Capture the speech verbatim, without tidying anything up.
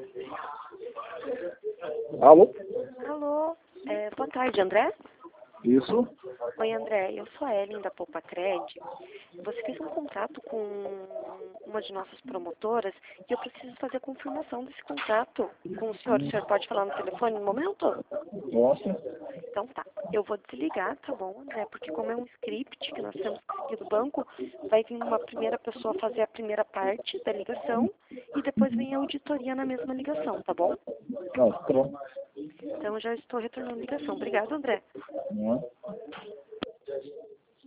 Alô? Alô, é, boa tarde, André? Isso? Oi, André, eu sou a Ellen da Poupacred. Você fez um contrato com uma de nossas promotoras e eu preciso fazer a confirmação desse contrato com o senhor. O senhor pode falar no telefone no momento? Posso? Então tá. Eu vou desligar, tá bom, André? Porque como é um script que nós temos que seguir do banco, vai vir uma primeira pessoa fazer a primeira parte da ligação e depois vem a auditoria na mesma ligação, tá bom? Não, pronto. Então eu já estou retornando a ligação. Obrigada, André. Não é?